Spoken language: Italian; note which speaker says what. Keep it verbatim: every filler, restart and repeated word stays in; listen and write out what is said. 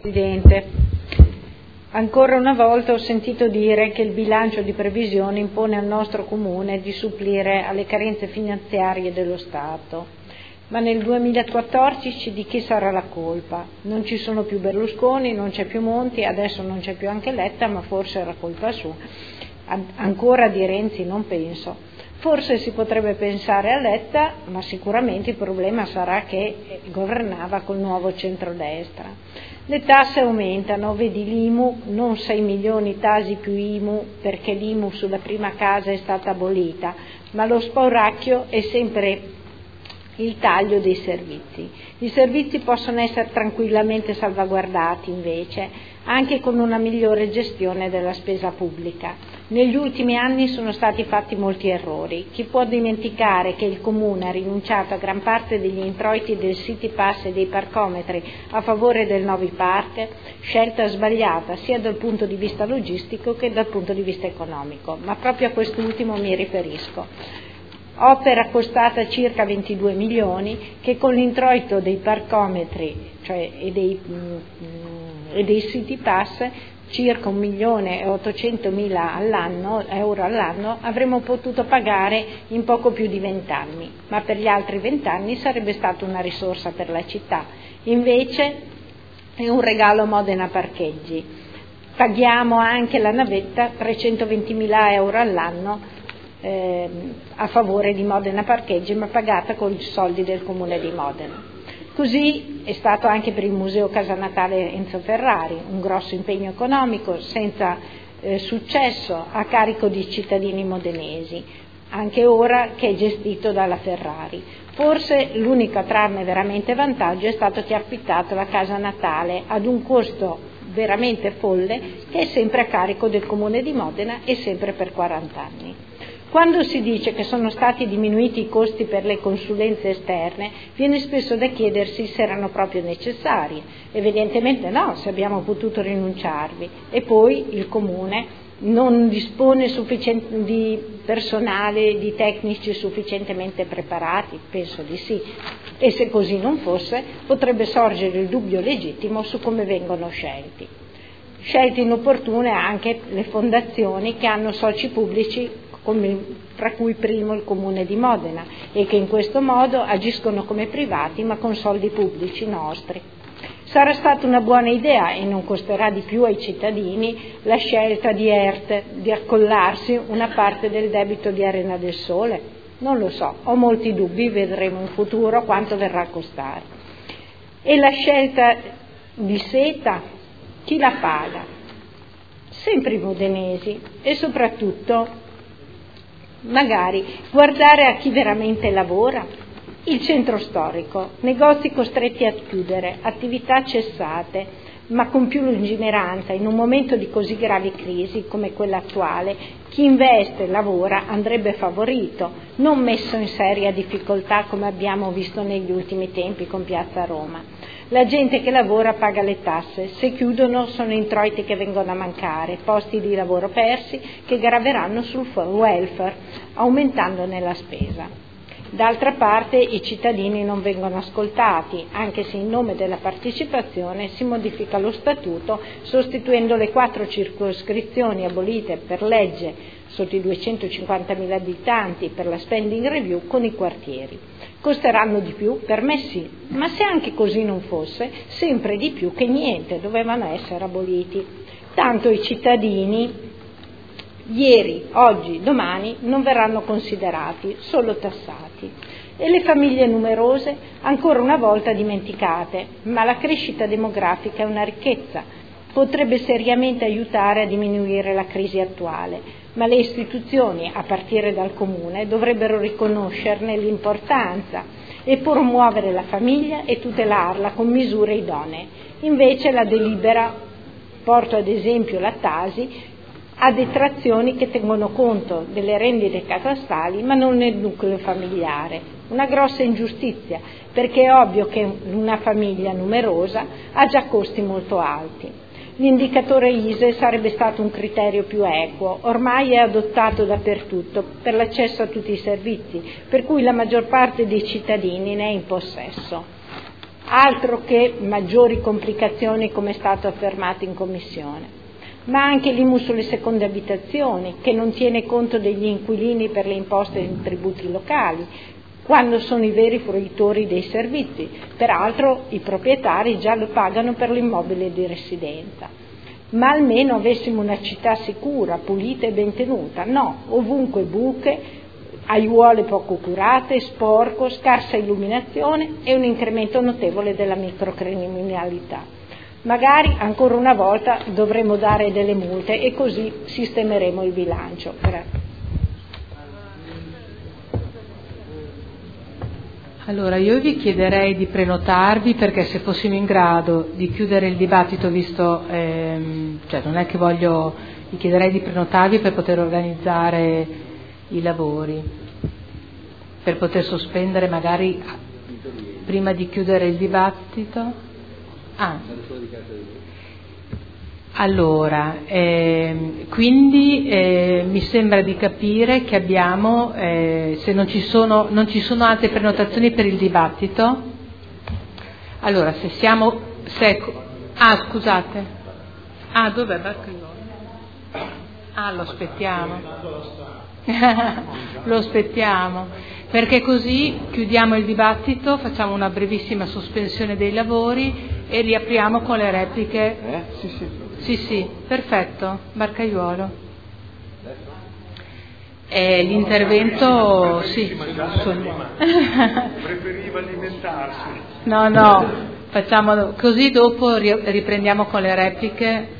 Speaker 1: Presidente, ancora una volta ho sentito dire che il bilancio di previsione impone al nostro Comune di supplire alle carenze finanziarie dello Stato. Ma nel duemilaquattordici di chi sarà la colpa? Non ci sono più Berlusconi, non c'è più Monti, adesso non c'è più anche Letta, ma forse era colpa sua. Ancora di Renzi non penso. Forse si potrebbe pensare a Letta, ma sicuramente il problema sarà che governava col nuovo centrodestra. Le tasse aumentano, vedi l'I M U, non sei milioni Tasi più I M U perché l'I M U sulla prima casa è stata abolita, ma lo spauracchio è sempre il taglio dei servizi. I servizi possono essere tranquillamente salvaguardati invece anche con una migliore gestione della spesa pubblica. Negli ultimi anni sono stati fatti molti errori. Chi può dimenticare che il Comune ha rinunciato a gran parte degli introiti del City Pass e dei parcometri a favore del Novi Park? Scelta sbagliata sia dal punto di vista logistico che dal punto di vista economico, ma proprio a quest'ultimo mi riferisco. Opera costata circa ventidue milioni che con l'introito dei parcometri cioè, e, dei, mm, e dei City Pass, circa un milione e ottocentomila all'anno, euro all'anno, avremmo potuto pagare in poco più di vent'anni, ma per gli altri vent'anni sarebbe stata una risorsa per la città. Invece è un regalo Modena Parcheggi. Paghiamo anche la navetta trecentoventimila euro all'anno Eh, a favore di Modena Parcheggi, ma pagata con i soldi del Comune di Modena. Così è stato anche per il Museo Casa Natale Enzo Ferrari, un grosso impegno economico senza eh, successo a carico di cittadini modenesi, anche ora che è gestito dalla Ferrari. Forse l'unico a trarne veramente vantaggio è stato chi ha affittato la Casa Natale ad un costo veramente folle che è sempre a carico del Comune di Modena e sempre per quaranta anni. Quando si dice che sono stati diminuiti i costi per le consulenze esterne, viene spesso da chiedersi se erano proprio necessarie. Evidentemente no, se abbiamo potuto rinunciarvi. E poi il Comune non dispone di personale, di tecnici sufficientemente preparati? Penso di sì. E se così non fosse, potrebbe sorgere il dubbio legittimo su come vengono scelti. Scelte inopportune anche le fondazioni che hanno soci pubblici, come, tra cui primo il Comune di Modena, e che in questo modo agiscono come privati ma con soldi pubblici nostri. Sarà stata una buona idea e non costerà di più ai cittadini la scelta di E R T di accollarsi una parte del debito di Arena del Sole? Non lo so, ho molti dubbi, vedremo in futuro quanto verrà a costare. E la scelta di Seta, chi la paga? Sempre i modenesi e soprattutto magari guardare a chi veramente lavora. Il centro storico, negozi costretti a chiudere, attività cessate, ma con più lungimiranza in un momento di così gravi crisi come quella attuale, chi investe e lavora andrebbe favorito, non messo in seria difficoltà come abbiamo visto negli ultimi tempi con Piazza Roma. La gente che lavora paga le tasse, se chiudono sono introiti che vengono a mancare, posti di lavoro persi che graveranno sul welfare, aumentandone la spesa. D'altra parte i cittadini non vengono ascoltati, anche se in nome della partecipazione si modifica lo statuto sostituendo le quattro circoscrizioni abolite per legge sotto i duecentocinquantamila abitanti per la spending review con i quartieri. Costeranno di più? Per me sì, ma se anche così non fosse, sempre di più che niente, dovevano essere aboliti. Tanto i cittadini ieri, oggi, domani non verranno considerati, solo tassati. E le famiglie numerose, ancora una volta dimenticate, ma la crescita demografica è una ricchezza, potrebbe seriamente aiutare a diminuire la crisi attuale, ma le istituzioni, a partire dal Comune, dovrebbero riconoscerne l'importanza e promuovere la famiglia e tutelarla con misure idonee. Invece la delibera, porto ad esempio la Tasi, ha detrazioni che tengono conto delle rendite catastali ma non nel nucleo familiare. Una grossa ingiustizia, perché è ovvio che una famiglia numerosa ha già costi molto alti. L'indicatore I S E E sarebbe stato un criterio più equo, ormai è adottato dappertutto per l'accesso a tutti i servizi, per cui la maggior parte dei cittadini ne è in possesso. Altro che maggiori complicazioni, come è stato affermato in Commissione. Ma anche l'I M U sulle seconde abitazioni, che non tiene conto degli inquilini per le imposte e i tributi locali, quando sono i veri fruitori dei servizi. Peraltro i proprietari già lo pagano per l'immobile di residenza. Ma almeno avessimo una città sicura, pulita e ben tenuta. No, ovunque buche, aiuole poco curate, sporco, scarsa illuminazione e un incremento notevole della microcriminalità. Magari ancora una volta dovremo dare delle multe e così sistemeremo il bilancio. Grazie.
Speaker 2: Allora, io vi chiederei di prenotarvi, perché se fossimo in grado di chiudere il dibattito, visto, ehm, cioè non è che voglio, vi chiederei di prenotarvi per poter organizzare i lavori, per poter sospendere magari prima di chiudere il dibattito. Ah. Allora, eh, quindi eh, mi sembra di capire che abbiamo, eh, se non ci sono, non ci sono altre prenotazioni per il dibattito, allora se siamo, se, ah scusate, ah dov'è Barcaiolo? Ah lo aspettiamo, lo aspettiamo, perché così chiudiamo il dibattito, facciamo una brevissima sospensione dei lavori e riapriamo con le repliche.
Speaker 3: Eh? Sì, sì.
Speaker 2: Sì, sì, perfetto, Barcaiuolo. E l'intervento, sì.
Speaker 3: Preferiva alimentarsi.
Speaker 2: No, no, facciamo così, dopo riprendiamo con le repliche